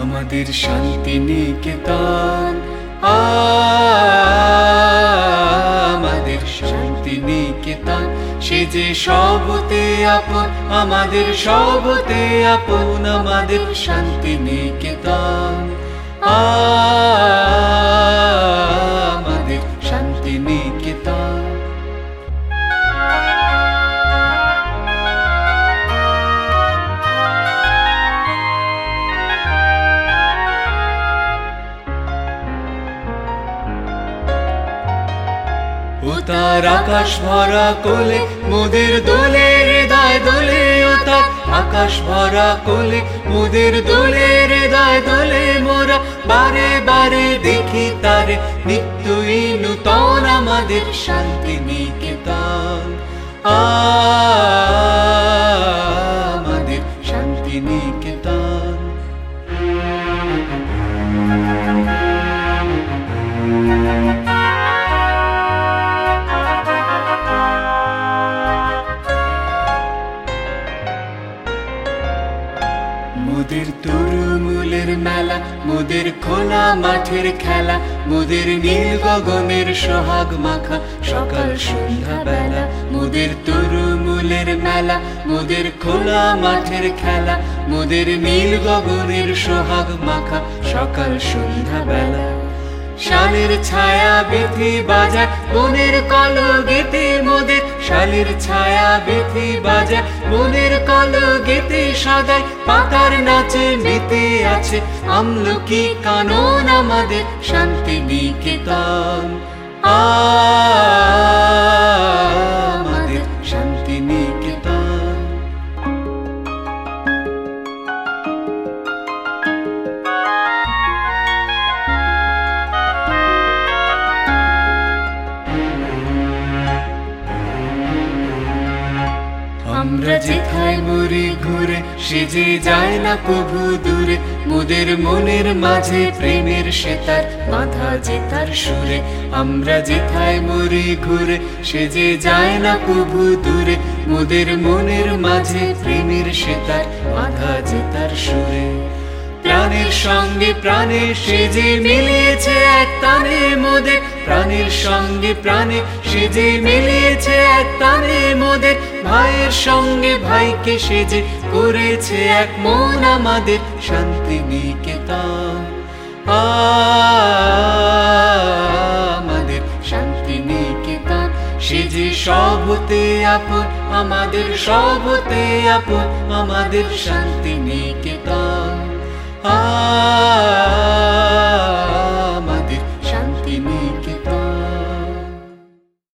আমাদের শান্তি নিকেতন, আমাদের শান্তি নিকেতন। সে যে সবতে আপন, আমাদের সবতে আপন, আমাদের শান্তি নিকেতন, আমাদের শান্তি নিকেতন। ও তার আকাশ ভরা কোলে মোদের দোলে, হৃদয় দোলে। ও তার আকাশ ভরা কোলে মোদের দোলে, হৃদয় দোলে। মোরা বারে বারে দেখি তারে, নিত্যই নূতন আমাদের শান্তি নিকেতন, আমাদের শান্তি নিকেতন। মোদের তরুমূলের মেলা, মোদের খোলা মাঠের খেলা, মোদের নীল গগনের সোহাগ মাখা সকাল সন্ধ্যা বেলা। মোদের তরুমূলের মেলা, মোদের খোলা মাঠের খেলা, মোদের নীল গগনের সোহাগ মাখা সকাল সন্ধ্যা বেলা। শালের ছায়া বেথি বাজায় বনের কলগীতে মোদের, শালের ছায়া বেথি বাজায় বনের কলগীতে। সদাই পাতার নাচে মেতে আছে আমলকি কানন, আমাদের শান্তি নিকেতন, আমাদের শান্তি নিকেতন। আমরা যেথায় মরি ঘুরে, সে যে যায় না কভু দূরে। মোদের মনের মাঝে প্রেমের সেতার বাঁধা যে তার সুরে। আমরা যেথায় মরি ঘুরে, সে যে যায় না কভু দূরে। মোদের মনের মাঝে প্রেমের সেতার বাঁধা যে তার সুরে। প্রাণের সঙ্গে প্রাণে সে যে মিলিয়েছে এক তানে মোদের, প্রাণের সঙ্গে প্রাণে সে যে মিলিয়েছে এক তানে মোদের। ভাইয়ের সঙ্গে ভাইকে সে যে করেছে এক মন, আমাদের শান্তি নিকেতন, আমাদের শান্তি নিকেতন। সে যে সবতে আপন, আমাদের সবতে আপন, আমাদের শান্তি নিকেতন।